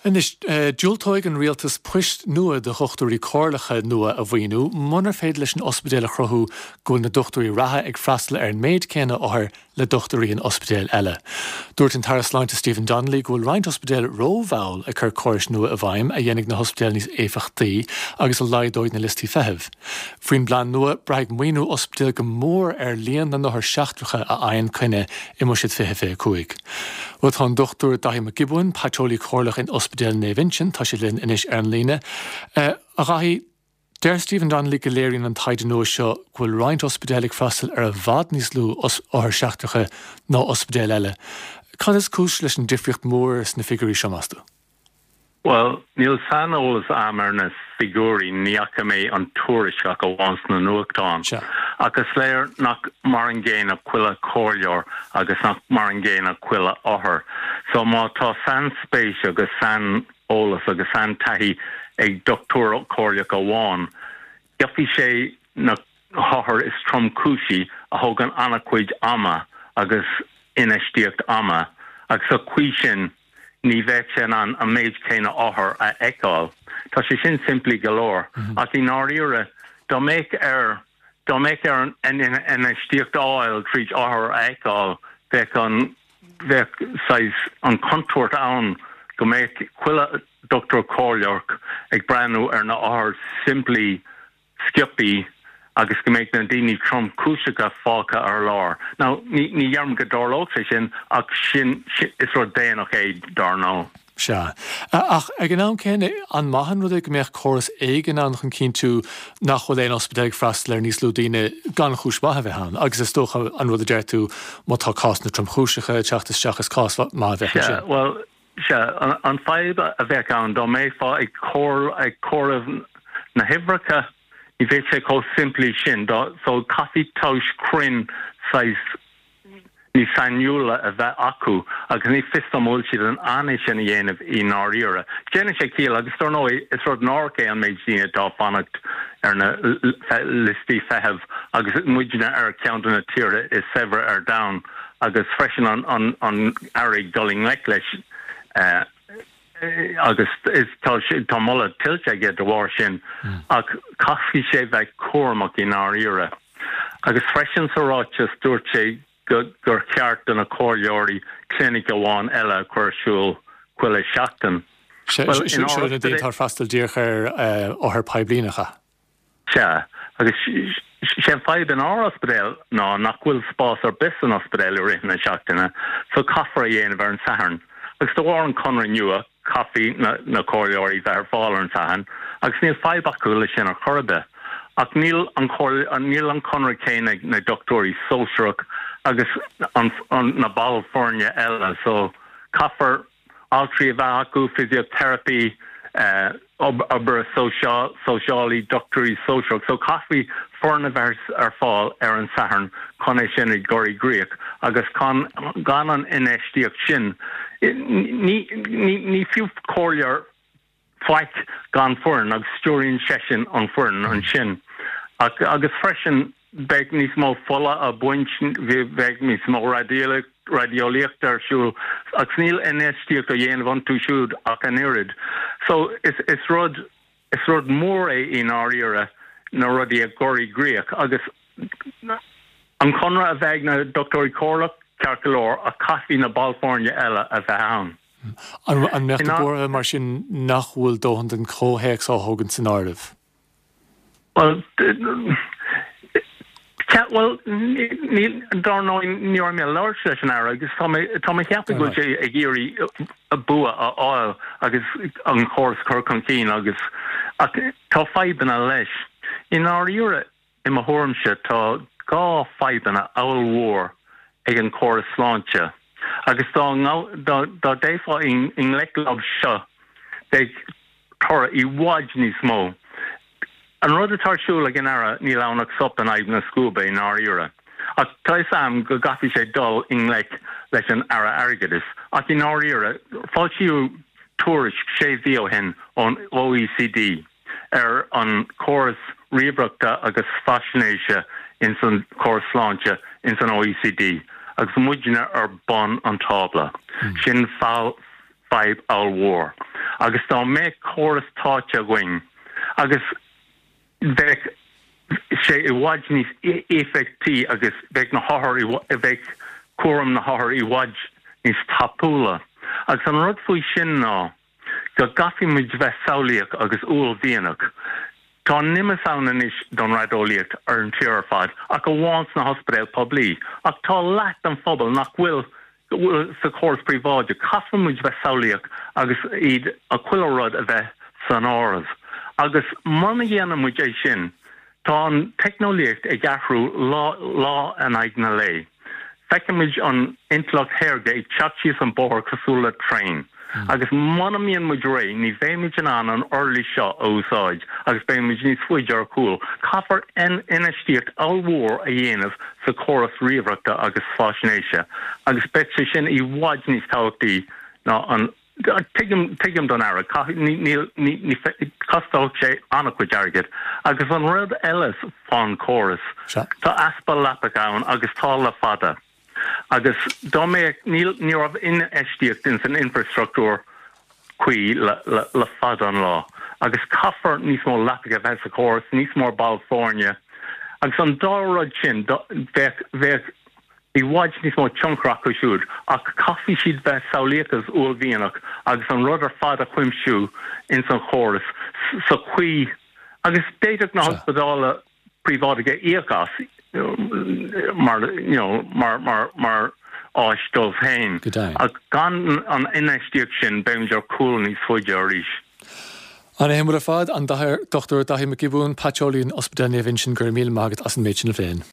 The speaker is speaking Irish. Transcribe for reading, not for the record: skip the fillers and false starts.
En is dúiltóig an rialtas puist nua de chochtarí cóirlacha nua a bhaoinú, munar féad leis an ospidéal a chruthú go na dochtarí ratha ag freastal ar an méid céine áthar le dochtarí an ospidéal eile. Dúirt an tarasláinte Stephen Donnelly go bhfuil roinnt ospidéal rómhail a chur cóiris nua a bhaim a dhéanamh na hospidéal níos éifeachtaí agus a laiddóid na listí feitheamh. Faoin blan nua braig muoinú ospidéal go mór ar líon na nothar seachtracha a aon cuine i muisiid fithe cuaig. Wat han dochtúr Dahi McGibbon, patrolí cóirlach in ospidéal Nevinchen, tá sé linn inis ar an líne. A rahi, der Stephen Donnelly go léiríonn an taide nua seo bhfuil roinnt ospidéal ag freastal ar a bhfad níos lú áthar seachtracha ná ospidéal eile. Can is cúis leis an difriocht mór na figurí seo masta? Well, níl san ólas amar na figurí níacha mé an túrisach a bhains na nuachtáin. Agus léir nach mar an ggéin a cuila cóirleor agus nach mar an ggéin a cuila áthair. So má tá san spéis agus san ólas agus san taithí ag doctúr cóirleach a bháin. Gafi sé na áthair is trom cúisi a thógan annacuid ama agus inistíocht ama agus a cuí sin ní bheith sin an a méid céine áthair a eáil. Tá sé sin simply galore. Ach í náíire do méid ar an stíocht áil tríd áthair a eáil bheith an contúirt ann go méid cuila Dr. Cóirleach ag breanú ar na áthair simply skippy agus go méid na daoine trom cúiseacha fáca ar lár. Now, ní dhearm go dárlóg sé sin, ach sin is ru déanach é dar ná. Se. Ach, ag an am céine an maithan rud ag méach choras éig an an chun cín tú nach chud éon ospidéal freastal ar níos lú daoine gan chúis maithe bheith an. Agus is tócha an rud a deir tú má tá cás na trom chúiseacha teachtas seachas cás má bheith sin. Well, se, an fáib a bheith an do méid fá ag córamh na hibreacha I bheith sé có simply sin, so caithí táis crin sais ní sanniúla a bheith acu, agus ní fistamúil siad an aine sin a dhéanamh í náíire. Déanana sé cíal, agus tar nó is rud náircé an méid díine tá fannacht ar na listí feitheh, agus muidena ar ceantan na tíre is sever ar down, agus freisin an airigh doling leis agus is tá molla tiltte get do war sin ach caithí sé bheith cuairmach in áíire. Agus freisin saráte stúirt sé gur ceart an a cóirleoirí clinic amháin eile chuirsúil cuile seachtain. Siúil dé tar freastal díoch ar áthair peblianacha. Se, agus sé fáib an ospidéal ná nach bhfuil spás ar bis an ospidéal riithna seachtainna, so caithfar a dhéanamh ar an saharn. Agus do bhhar an conra nua caithí na cóirleoirí bheith ar fáil ar an saharn, agus níl fáib acu le sin ar chorbe. Ach níl an conra céine na doctóí sóisireach agus na California eile, so caithfar altrí a bheith acu physiotherapy aber sociálí doctorí sóisireach, so caithí forna bheith ar fáil ar an saharn chun é sin i gorí gríoch, agus gan an inéistíocht sin ní fiú cóirlear fleic gan furin agus stúiríonn sesin an furin an sin. Agus freisin beag níos mó fola a buint beag níos mó radiolaíocht ar siúil agus níl inéistíocht a dhéanamh an tú siúd ach an irid. So is rud mór é in áíire na rudí a gorí gríoch agus an conra a bheith na doctóí cóirleach cearcalóir a caithí na California eile a bheith ann. An mecht bóra mar sin nach bhfuil dóhan den cóhéics á thugann san áirimh. Well, níor mé leir leis an air, agus tá mé cheappa go sé ag géirí a bua a áil agus an chóras chur chun cín agus tá faibanna leis. In áíire I mo thuaimse tá gá faibanna áilmhór ag an chóras sláinte. Agus dá défá in leiclab seo ag thora I bháid níos mó. An rud a tarsúla gin ara ní lánach sop an aib na scúba in áíire. Ach tá sam go gafi sé dul in leis an ara airgadis. Ach in áíire, fáil siú túris sé bhío hen on OECD ar an chóras riabhreachta agus fashinéise in san chóras sláinte in san OECD. Agus muidena ar bon an tábla. Sin 5 hour war. Agus tá mé choras táte going. Agus bheith sé I bhaid níos effectí agus bheith na háthir bheith cuam na háthir I bhaid níos tapúla. Agus an rud faoi sin ná, go gafimuid bheith saolaíoch agus úl bhíonach. Tá nimas anna is don radóíocht ar an tíar fad, ach go bháins na hospedéil poblí, ach tá leat an phobal nach bhfuil sa chóras príváide, cafamuid bheith saolaíoch agus iad a cuilerád a bheith san áras. Agus mana dhéanamuid é sin, tá an technolíocht ag gahrú lá an ag na lei. Feicimiid an intlacht hairge ag teachtíos an bóthir cosúla train. Agus mana míon muid ré, ní bhéimiid an orlaí seo ósáid, agus bhéimiid níos fuidir ar cúil. Caafar inistíocht allmhór a dhéanamh sa chóras riamhreachta agus fáisnéise. Agus bet sé sin I bhaid níos táachtaí ná an Tigam don ara, ní costáil sé annachcuid airgid, agus an rud eiles fán chóras. Tá aspa lapach ann agus tá le fada. Agus dá mé ní rah inistíocht in san infrastructúr chuí le fada an lá. Agus caafar níos mó lapach a bheith sa chóras, níos mór Balfórne. Agus an dárad sin bheith I bhaid níos mó tioncrach go siúd, ach cafi siad bheith saolaíochas úl bhíonach agus an rud ar fad a chuimsiú in san chóras sa chuí agus déiteach na hospidála príváide íochas mar áistómh hain. Ach gan an inistíocht sin b'éimidir cúil níos fuide arís. An éimúil ar fad an Dr. Daithí McGibbon Patriolín Ospidéal Naomh Insin gur míle mágad as an méid sin a bhéin.